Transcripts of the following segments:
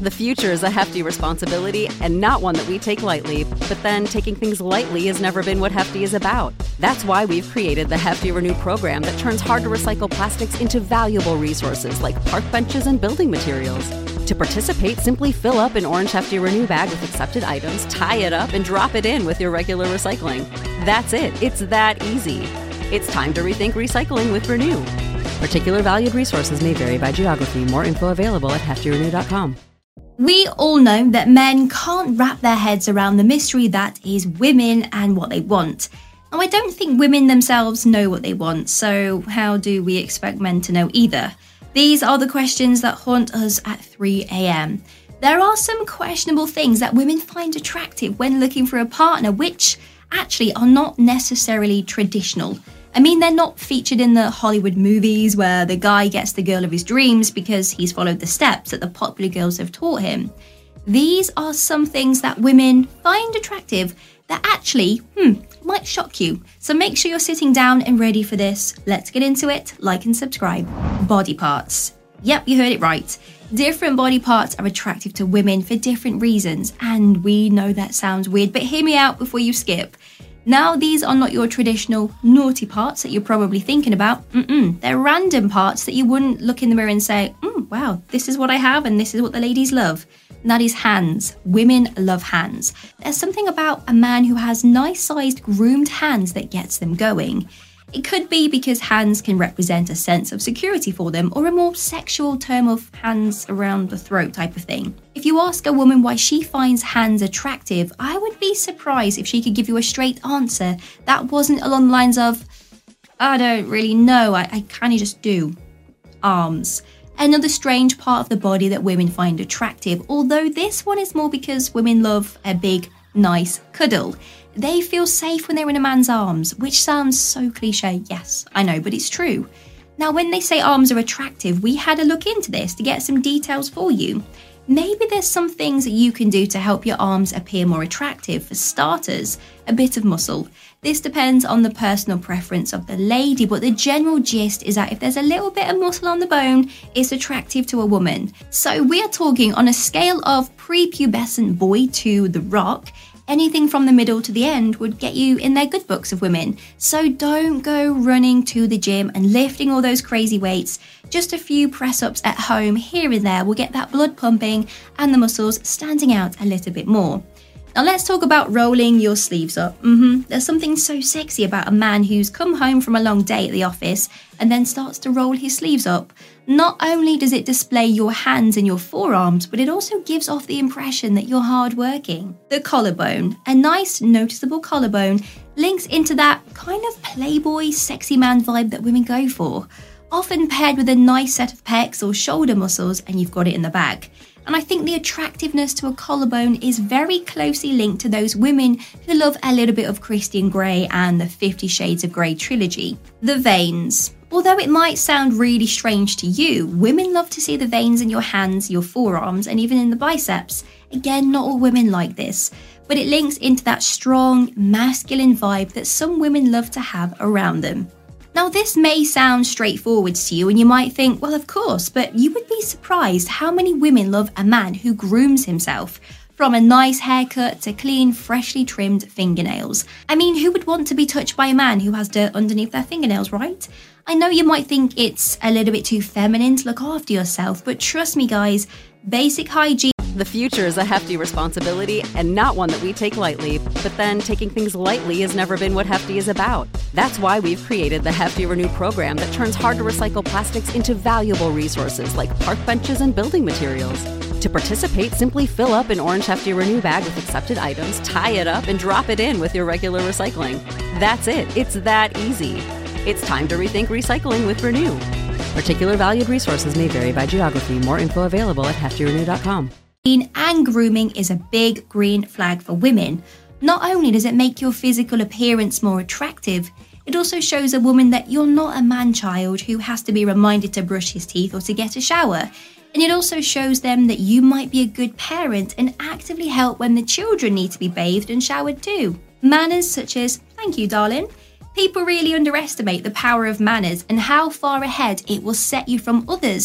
The future is a hefty responsibility and not one that we take lightly, but then taking things lightly has never been what Hefty is about. That's why we've created the Hefty Renew program that turns hard-to-recycle plastics into valuable resources like park benches and building materials. To participate, simply fill up an orange Hefty Renew bag with accepted items, tie it up, and drop it in with your regular recycling. That's it. It's that easy. It's time to rethink recycling with Renew. Particular valued resources may vary by geography. More info available at heftyrenew.com. We all know that men can't wrap their heads around the mystery that is women and what they want. Now, I don't think women themselves know what they want, so how do we expect men to know either? These are the questions that haunt us at 3 a.m. There are some questionable things that women find attractive when looking for a partner, which actually are not necessarily traditional. I mean, they're not featured in the Hollywood movies where the guy gets the girl of his dreams because he's followed the steps that the popular girls have taught him. These are some things that women find attractive that actually, might shock you. So make sure you're sitting down and ready for this. Let's get into it. Like and subscribe. Body parts. Yep, you heard it right. Different body parts are attractive to women for different reasons. And we know that sounds weird, but hear me out before you skip. Now, these are not your traditional naughty parts that you're probably thinking about. They're random parts that you wouldn't look in the mirror and say, wow, this is what I have and this is what the ladies love. And that is hands. Women love hands. There's something about a man who has nice-sized, groomed hands that gets them going. It could be because hands can represent a sense of security for them, or a more sexual term of hands around the throat type of thing. If you ask a woman why she finds hands attractive, I would be surprised if she could give you a straight answer that wasn't along the lines of, I don't really know, I kind of just do. Arms. Another strange part of the body that women find attractive, although this one is more because women love a big, nice cuddle. They feel safe when they're in a man's arms, which sounds so cliche, yes, I know, but it's true. Now, when they say arms are attractive, we had a look into this to get some details for you. Maybe there's some things that you can do to help your arms appear more attractive. For starters, a bit of muscle. This depends on the personal preference of the lady, but the general gist is that if there's a little bit of muscle on the bone, it's attractive to a woman. So we are talking on a scale of prepubescent boy to The Rock. Anything from the middle to the end would get you in their good books of women. So don't go running to the gym and lifting all those crazy weights. Just a few press-ups at home here and there will get that blood pumping and the muscles standing out a little bit more. Now let's talk about rolling your sleeves up. There's something so sexy about a man who's come home from a long day at the office and then starts to roll his sleeves up. Not only does it display your hands and your forearms, but it also gives off the impression that you're hardworking. The collarbone. A nice, noticeable collarbone links into that kind of playboy, sexy man vibe that women go for. Often paired with a nice set of pecs or shoulder muscles, and you've got it in the bag. And I think the attractiveness to a collarbone is very closely linked to those women who love a little bit of Christian Grey and the 50 Shades of Grey trilogy. The veins. Although it might sound really strange to you, women love to see the veins in your hands, your forearms, and even in the biceps. Again, not all women like this, but it links into that strong, masculine vibe that some women love to have around them. Now, this may sound straightforward to you, and you might think, well, of course, but you would be surprised how many women love a man who grooms himself. From a nice haircut to clean, freshly trimmed fingernails. I mean, who would want to be touched by a man who has dirt underneath their fingernails, right? I know you might think it's a little bit too feminine to look after yourself, but trust me guys, basic hygiene. The future is a hefty responsibility and not one that we take lightly, but then taking things lightly has never been what Hefty is about. That's why we've created the Hefty Renew program that turns hard-to-recycle plastics into valuable resources like park benches and building materials. To participate, simply fill up an orange Hefty Renew bag with accepted items, tie it up, and drop it in with your regular recycling. That's it. It's that easy. It's time to rethink recycling with Renew. Particular valued resources may vary by geography. More info available at heftyrenew.com. And grooming is a big green flag for women. Not only does it make your physical appearance more attractive, it also shows a woman that you're not a man-child who has to be reminded to brush his teeth or to get a shower. And it also shows them that you might be a good parent and actively help when the children need to be bathed and showered too. Manners such as, thank you darling. People really underestimate the power of manners and how far ahead it will set you from others.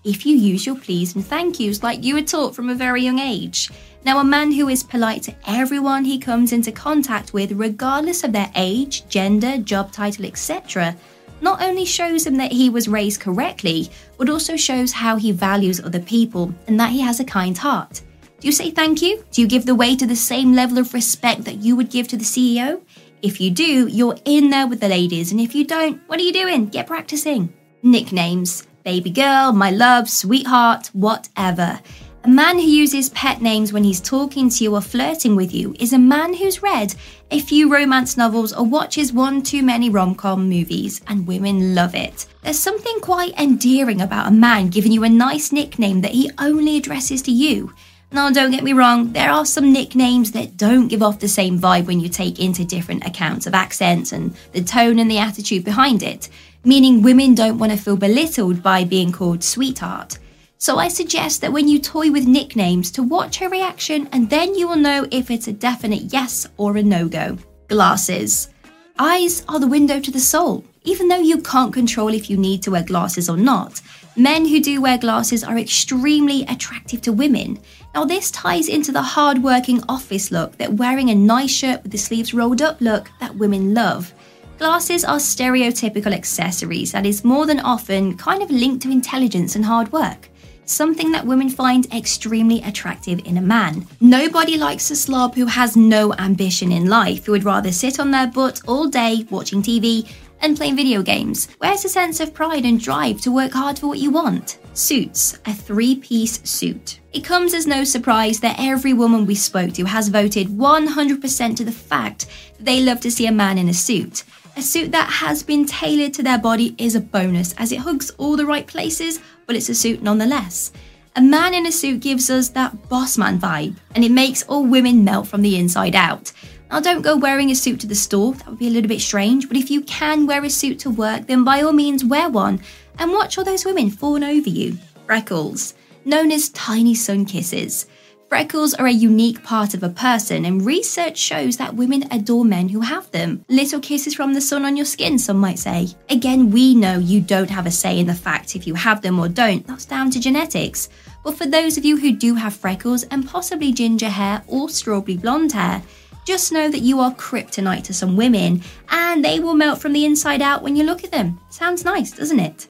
if you use your please and thank yous like you were taught from a very young age. Now, a man who is polite to everyone he comes into contact with, regardless of their age, gender, job title, etc., not only shows him that he was raised correctly, but also shows how he values other people and that he has a kind heart. Do you say thank you? Do you give the waiter the same level of respect that you would give to the CEO? If you do, you're in there with the ladies, and if you don't, what are you doing? Get practicing. Nicknames. Baby girl, my love, sweetheart, whatever. A man who uses pet names when he's talking to you or flirting with you is a man who's read a few romance novels or watches one too many rom-com movies, and women love it. There's something quite endearing about a man giving you a nice nickname that he only addresses to you. Now, don't get me wrong, there are some nicknames that don't give off the same vibe when you take into different accounts of accents and the tone and the attitude behind it, meaning women don't want to feel belittled by being called sweetheart. So I suggest that when you toy with nicknames to watch her reaction, and then you will know if it's a definite yes or a no-go. Glasses. Eyes are the window to the soul. Even though you can't control if you need to wear glasses or not, men who do wear glasses are extremely attractive to women. Now, this ties into the hard-working office look, that wearing a nice shirt with the sleeves rolled up look that women love. Glasses are stereotypical accessories that is more than often kind of linked to intelligence and hard work, something that women find extremely attractive in a man. Nobody likes a slob who has no ambition in life, who would rather sit on their butt all day watching TV and playing video games. Where's a sense of pride and drive to work hard for what you want? Suits. A three-piece suit. It comes as no surprise that every woman we spoke to has voted 100% to the fact that they love to see a man in a suit. A suit that has been tailored to their body is a bonus, as it hugs all the right places, but it's a suit nonetheless. A man in a suit gives us that boss man vibe, and it makes all women melt from the inside out. Now, don't go wearing a suit to the store, that would be a little bit strange, but if you can wear a suit to work, then by all means wear one, and watch all those women fawn over you. Freckles. Known as tiny sun kisses. Freckles are a unique part of a person, and research shows that women adore men who have them. Little kisses from the sun on your skin, some might say. Again, we know you don't have a say in the fact if you have them or don't, that's down to genetics. But for those of you who do have freckles and possibly ginger hair or strawberry blonde hair, just know that you are kryptonite to some women, and they will melt from the inside out when you look at them. Sounds nice, doesn't it?